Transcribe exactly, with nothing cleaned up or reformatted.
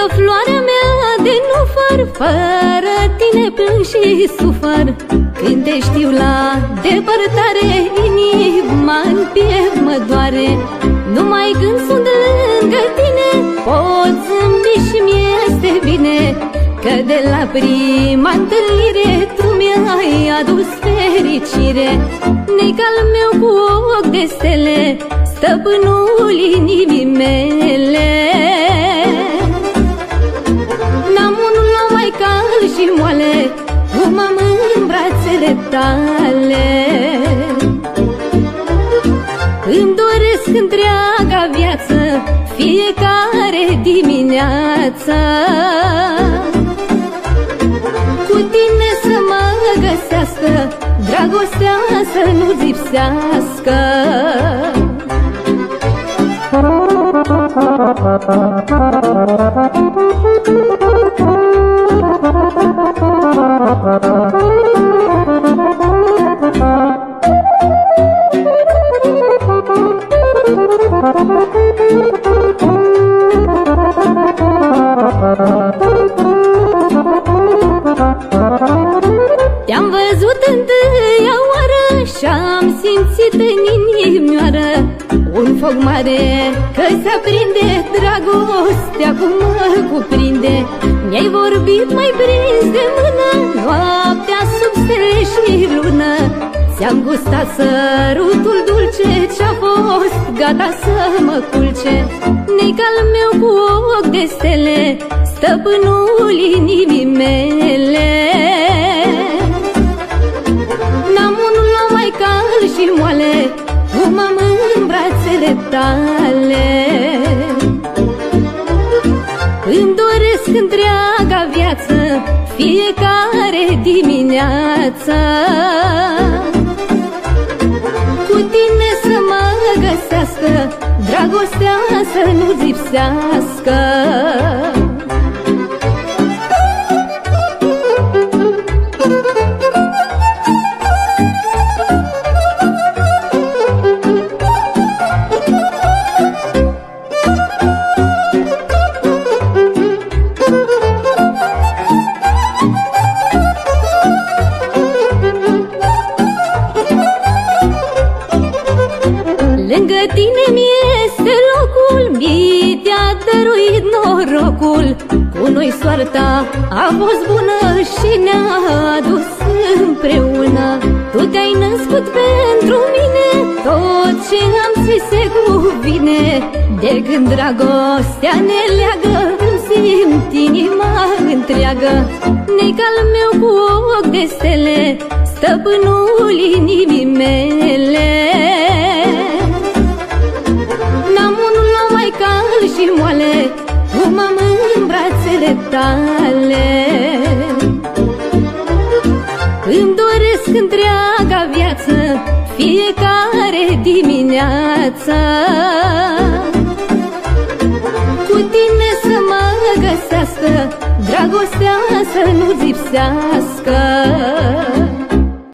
floarea mea de nufăr, fără tine plâng și sufăr. Când te știu la depărtare, inima în piept mă doare. Numai când sunt lângă tine pot zâmbi și mi-este bine, că de la prima întâlnire tu mi-ai adus fericire. Negal meu cu ochi de stele, stăpânul inimii mele. N-am unul mai cald și moale, cum am în brațele tale. Îmi doresc întreaga viață, fiecare dimineață, cu tine să mă găsească, dragostea să nu-ți lipsească. Te-am văzut întâia oară și-am simțit în inimioară un foc mare, că se aprinde dragostea cum mă cuprinde. Mi-ai vorbit mai prins de mână, noaptea sub stele și lună. Ți-am gustat sărutul dulce ce-a fost gata să mă culce. Negal meu cu ochi de stele, stăpânul inimii mele. N-am unul mai cald și moale, cum am în brațele tale. Îmi doresc întreaga viață, fiecare dimineață, cu tine să mă găsească, dragostea să nu-ți lipsească. Lângă tine mi-este locul, mi te-a dăruit norocul. Cu noi soarta a fost bună și ne-a adus împreună. Tu te-ai născut pentru mine, tot ce am ți se cuvine. De când dragostea ne leagă, îmi simt inima întreagă. Negal meu cu ochi de stele, stăpânul inimii mele. Și moale, cum am în brațele tale. Îmi doresc întreaga viață, fiecare dimineață, cu tine să mă găsească, dragostea să nu-ți lipsească.